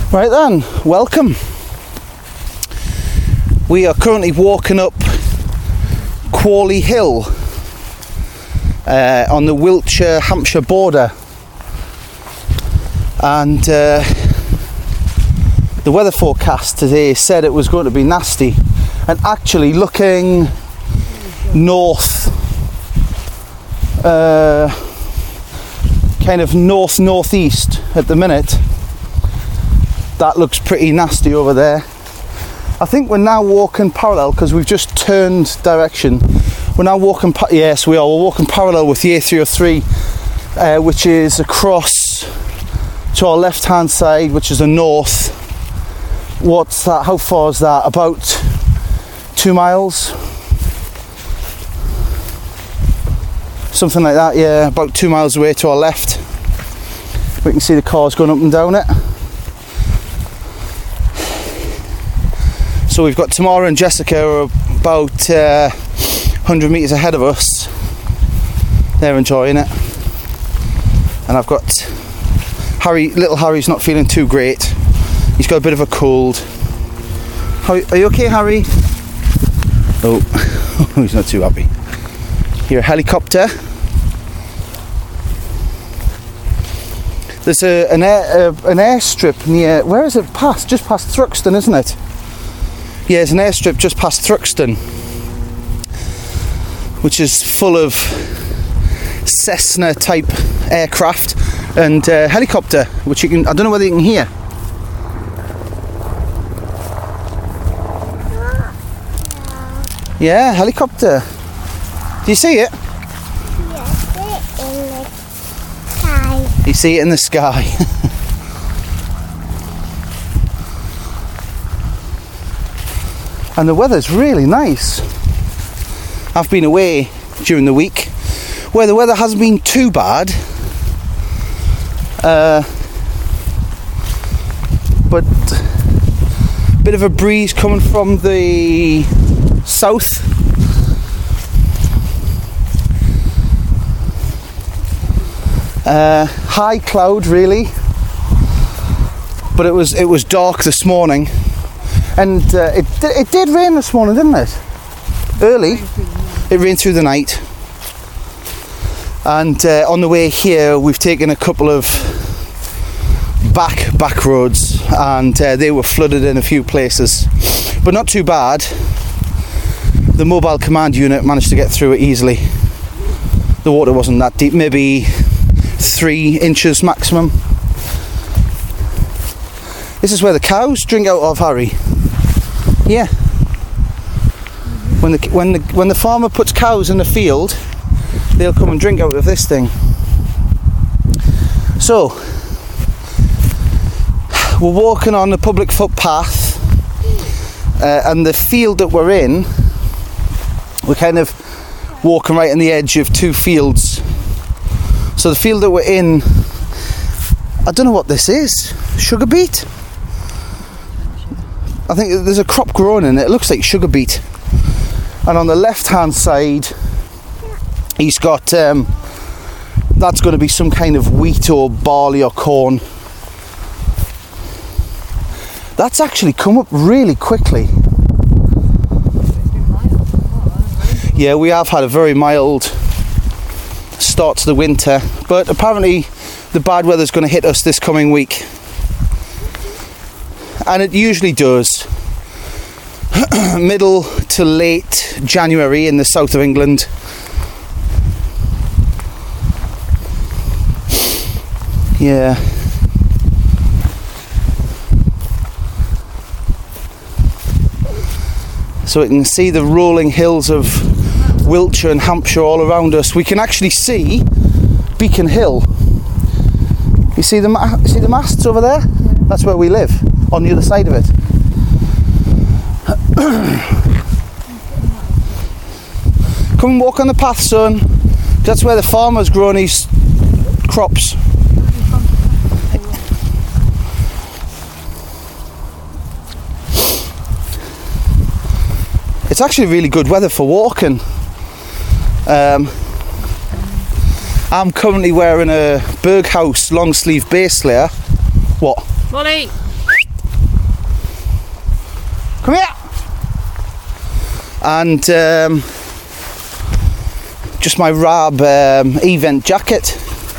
Right then, welcome. We are currently walking up Quorley Hill on the Wiltshire-Hampshire border, and the weather forecast today said it was going to be nasty, and actually looking north, kind of north-northeast at the minute. That looks pretty nasty over there. I think we're now walking parallel because we've just turned direction. We're now walking, yes we are, we're walking parallel with the A303, which is across to our left hand side, which is the north. What's that, how far is that? About 2 miles? Something like that, yeah, about 2 miles away to our left. We can see the cars going up and down it. So we've got Tamara and Jessica are about 100 metres ahead of us. They're enjoying it. And I've got Harry, little Harry's not feeling too great. He's got a bit of a cold. Are you okay, Harry? Oh, he's not too happy. Here, a helicopter. There's an airstrip near, where is it past? Just past Thruxton, isn't it? Yeah, there's an airstrip just past Thruxton, which is full of Cessna type aircraft and helicopter, which you can, I don't know whether you can hear. Yeah, helicopter. Do you see it? Yes, see it in the sky. You see it in the sky. And the weather's really nice. I've been away during the week where the weather hasn't been too bad, but a bit of a breeze coming from the south. High cloud really, but it was dark this morning. And it did rain this morning, didn't it? Early. It rained through the night. And on the way here, we've taken a couple of back roads, and they were flooded in a few places, but not too bad. The mobile command unit managed to get through it easily. The water wasn't that deep, maybe 3 inches maximum. This is where the cows drink out of, Harry. Yeah. When the farmer puts cows in the field, they'll come and drink out of this thing. So we're walking on the public footpath, and the field that we're in, we're kind of walking right on the edge of 2 fields. So the field that we're in, I don't know what this is. Sugar beet? I think there's a crop growing in it. It looks like sugar beet. And on the left hand side, he's got that's going to be some kind of wheat or barley or corn. That's actually come up really quickly. Yeah, we have had a very mild start to the winter, but apparently the bad weather's going to hit us this coming week. And it usually does. Middle to late January in the south of England. Yeah. So we can see the rolling hills of Wiltshire and Hampshire all around us. We can actually see Beacon Hill. You see the masts over there? That's where we live, on the other side of it. Come and walk on the path, son. That's where the farmer's grown his crops. It's actually really good weather for walking. I'm currently wearing a Berghaus long sleeve base layer. What? Molly! Come here. And just my Rab event jacket.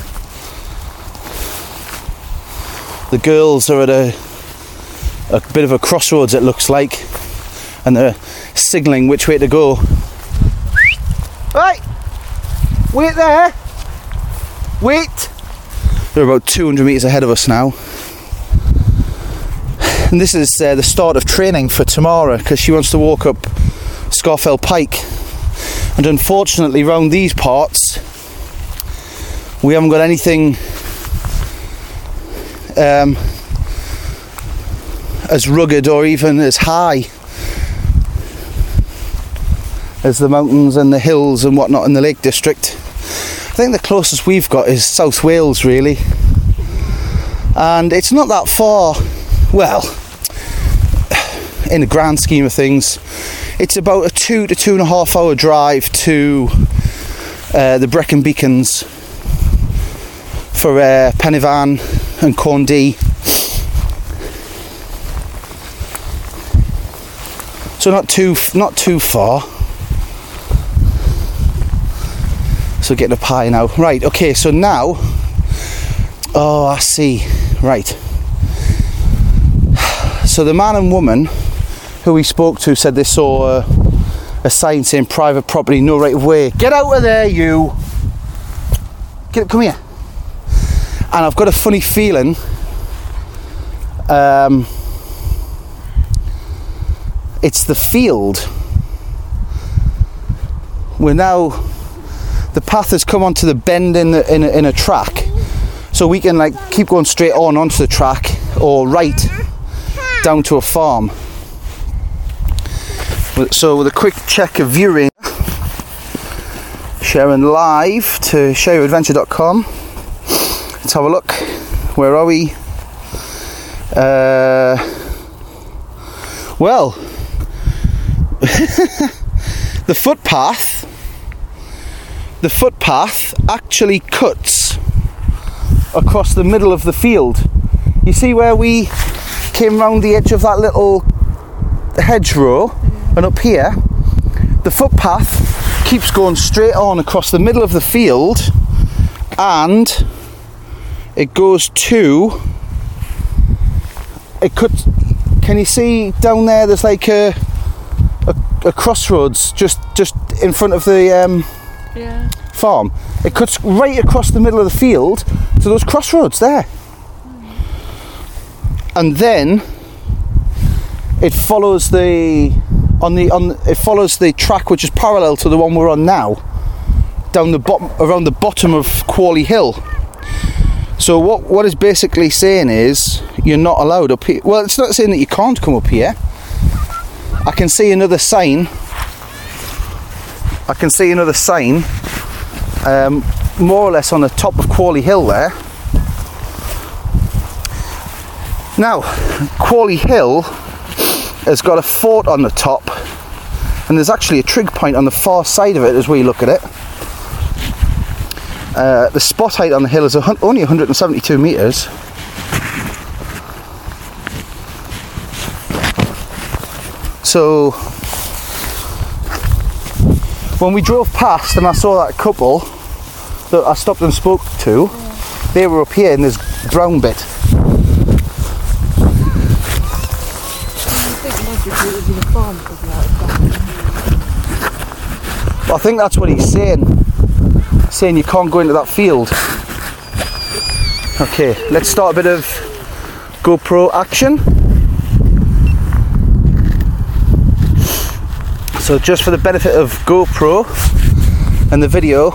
The girls are at a bit of a crossroads, it looks like, and they're signalling which way to go. Right, wait there. Wait. They're about 200 metres ahead of us now. And this is the start of training for Tamara, because she wants to walk up Scafell Pike. And unfortunately, round these parts, we haven't got anything as rugged or even as high as the mountains and the hills and whatnot in the Lake District. I think the closest we've got is South Wales, really, and it's not that far. Well, in the grand scheme of things, it's about a 2 to 2.5 hour drive to the Brecon Beacons for Pen-y-Fan and Corndee. So not too far. So getting up high now. Right, okay, so now, oh, I see. Right. So the man and woman who we spoke to said they saw a sign saying private property, no right of way. Get out of there, you. Come here. And I've got a funny feeling it's the field. We're now, the path has come onto the bend in a track, so we can like keep going straight on onto the track or right down to a farm. So with a quick check of viewing, sharing live to shareadventure.com. Let's have a look. Where are we? Well, the footpath actually cuts across the middle of the field. You see where we came round the edge of that little hedgerow, and up here the footpath keeps going straight on across the middle of the field, and it goes to, it cuts. Can you see down there? There's like a crossroads just in front of the farm. It cuts right across the middle of the field to those crossroads there, and then it follows the track which is parallel to the one we're on now, down the bottom, around the bottom of Qualley Hill. So what it's basically saying is you're not allowed up here. Well, it's not saying that you can't come up here. I can see another sign. More or less on the top of Qualley Hill there. Now, Qualley Hill has got a fort on the top, and there's actually a trig point on the far side of it as we look at it. The spot height on the hill is only 172 metres. So when we drove past and I saw that couple that I stopped and spoke to, they were up here in this brown bit. I think that's what he's saying you can't go into that field. Okay, let's start a bit of GoPro action. So just for the benefit of GoPro and the video,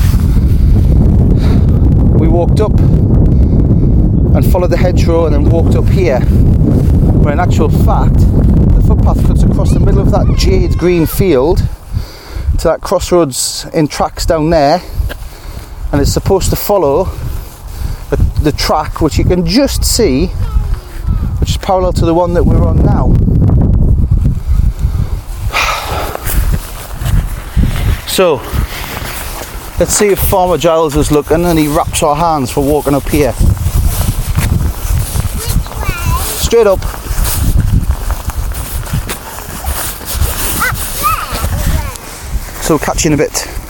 we walked up and followed the hedgerow and then walked up here, where in actual fact the footpath cuts across the middle of that jade green field to that crossroads in tracks down there, and it's supposed to follow the track which you can just see, which is parallel to the one that we're on now. So let's see if Farmer Giles is looking and he wraps our hands for walking up here. Straight up. so catch you in a bit.